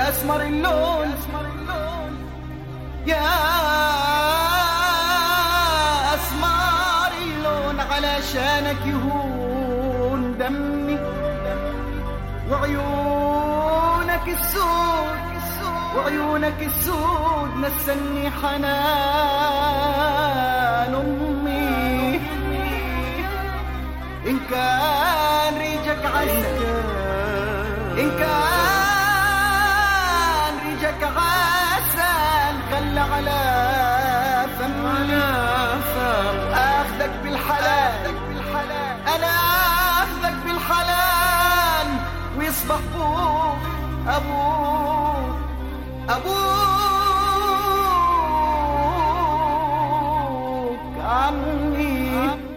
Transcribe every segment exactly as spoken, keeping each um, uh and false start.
أسمر اللون يا أسمر اللون علشانك يهون دمي وعيونك السود وعيونك السود نسني حنان أمي إن كان ريجك عسل إن كان ريجك عسل خلى على فمي أخذك بالحلال أنا أخذك بالحلال ويصبح أبوك أبوك أبوك عمي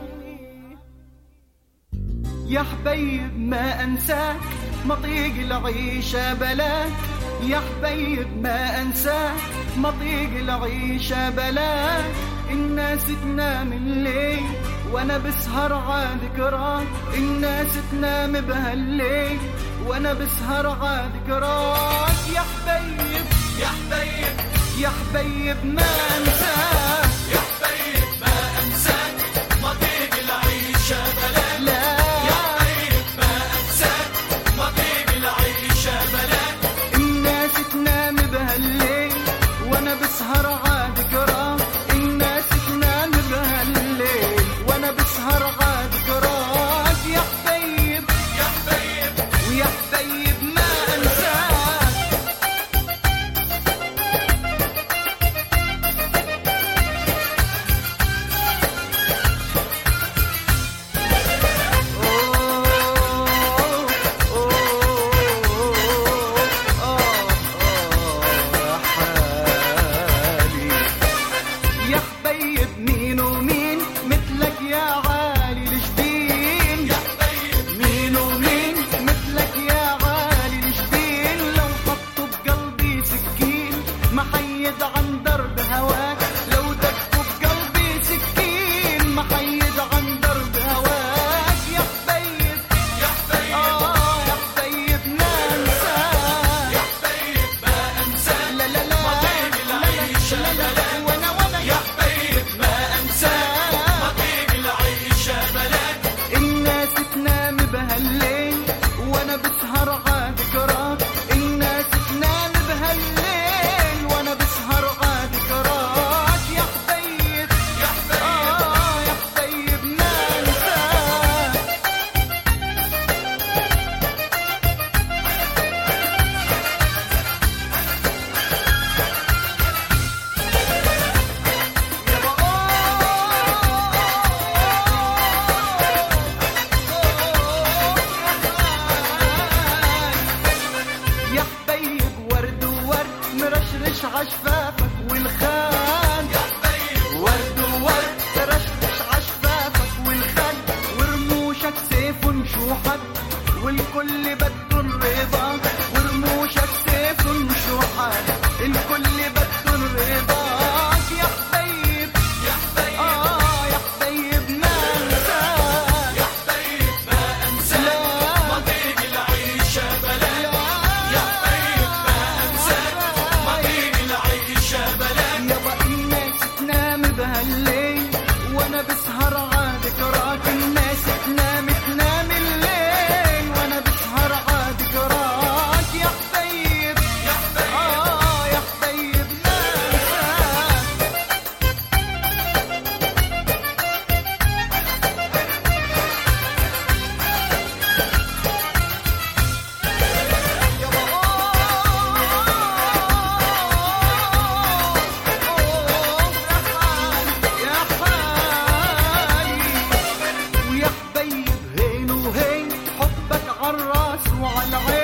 يا حبيب ما أنساك مطيق العيشة بلاك يا حبيب ما أنساك مطيق العيشة بلاك الناس تنام الليل وانا بسهر عذكراك الناس تنام بهالليل وانا بسهر عذكراك يا حبيب يا حبيب يا حبيب ما أنساك يا حبيب ما أنساك مطيق العيشة بلاك لا يا حبيب ما أنساك مطيق العيشة بلاك الناس تنام بهالليل وانا بسهر عذكراك الناس تنام بهالليل وانا بسهر عذكراك يا حبيب يا حبيب ويا حبيب ما أنساك يا حبيب مين ومين مثلك يا عالي الجبين يا حبيب مين ومين مثلك يا عالي الجبين لو حطوا بقلبي سكين ما حيد عن درب هواك لو دقوا بقلبي سكين ما حيد عن درب هواك يا حبيب يا حبيب آه يا حبيب ما أنساك يا حبيب ما أنساك لا لا لا مطيق العيشة لا لا بلاك وانا وانا يا حبيب ما أنساك مطيق العيشة بلاك الناس تنام بهالليل وانا بسهر عذكراك الناس تنام بهالليل وانا بسهر عذكراك يا حبيب يا حبيب آه يا حبيب ما أنساك يا حبيب ورد وورد مرشرش عشفافك والخان يا حبيب ورد وورد مرشرش عشفافك والخان ورموشك سيف مشوحك والكل بده الرضا ورموشك سيف مشوحك الكل بده رضاك يا حبيب يا حبيب آه يا حبيب ما أنساك يا حبيب ما أنساك مطيق العيشة بلاك يا حبيب ما أنساك مطيق العيشة بلاك يابا الناس تنام بهالليل وانا بسهر عذكراك الناس تنام تنام الليل وانا بسهر عذكراك يا حبيب يا حبيب آه يا حبيب ما أنساك يا حالي ويا حبيب هين وهين حبك عالراس وعالعين